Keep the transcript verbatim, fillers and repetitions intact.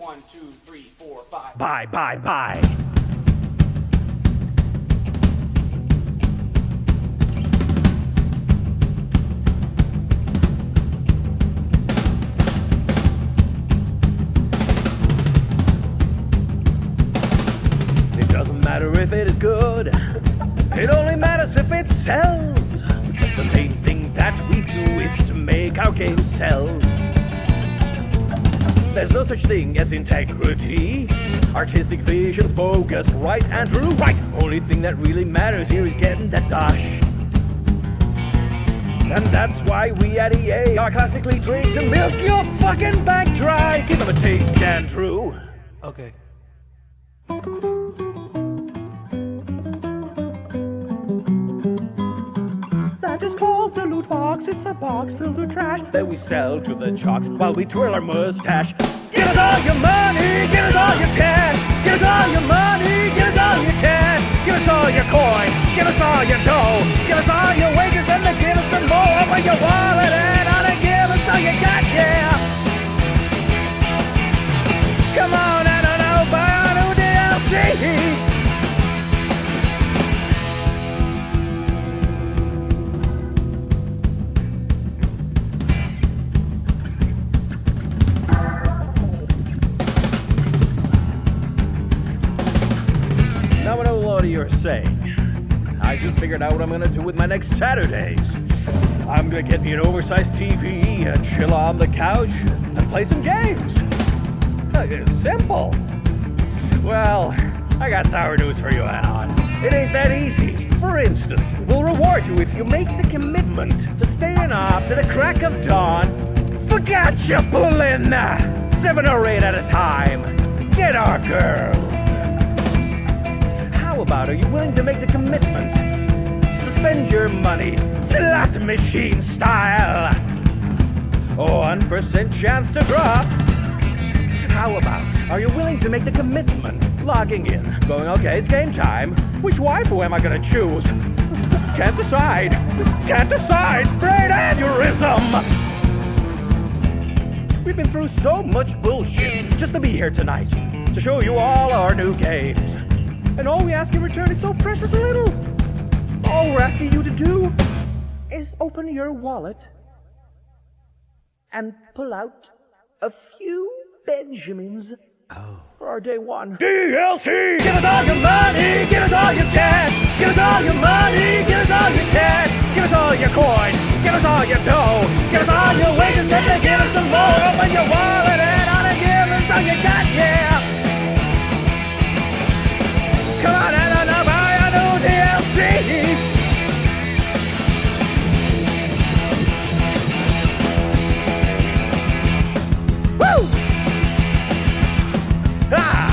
One, two, three, four, five. Bye, bye, bye. It doesn't matter if it is good. It only matters if it sells. The main thing that we do is to make our game sell. There's no such thing as integrity. Artistic vision's bogus, right, Andrew? Right! Only thing that really matters here is getting that dash. And that's why we at E A are classically trained to milk your fucking bank dry. Give them a taste, Andrew. Okay. That is called the loot box. It's a box filled with trash that we sell to the jocks while we twirl our mustache. Give us all your money, give us all your cash. Give us all your money, give us all your cash. Give us all your coin, give us all your dough. Give us all your wages and then give us some more. Open your wallet and on and give us all you got, yeah. Come on, I don't know, buy a new D L C. Now I know what you're saying. I just figured out what I'm gonna do with my next Saturdays. I'm gonna get me an oversized T V and chill on the couch and play some games. Uh, It's simple. Well, I got sour news for you, Anon. It ain't that easy. For instance, we'll reward you if you make the commitment to staying up to the crack of dawn. Forget your pulling! Seven or eight at a time. Get our girls. How about, are you willing to make the commitment to spend your money slot machine style? One percent chance to drop. How about, are you willing to make the commitment? Logging in, going, okay, it's game time. Which waifu am I gonna choose? Can't decide. Can't decide. Brain aneurysm. We've been through so much bullshit just to be here tonight to show you all our new games. And all we ask in return is so precious little. All we're asking you to do is open your wallet and pull out a few Benjamins oh. for our day one. D L C! Give us all your money, give us all your cash. Give us all your money, give us all your cash. Give us all your coin, give us all your dough. Give us all your wages and then give us some more. Open your wallet and on and give us all you got, yeah. Come on, I don't know, buy a new D L C. Woo! Ah!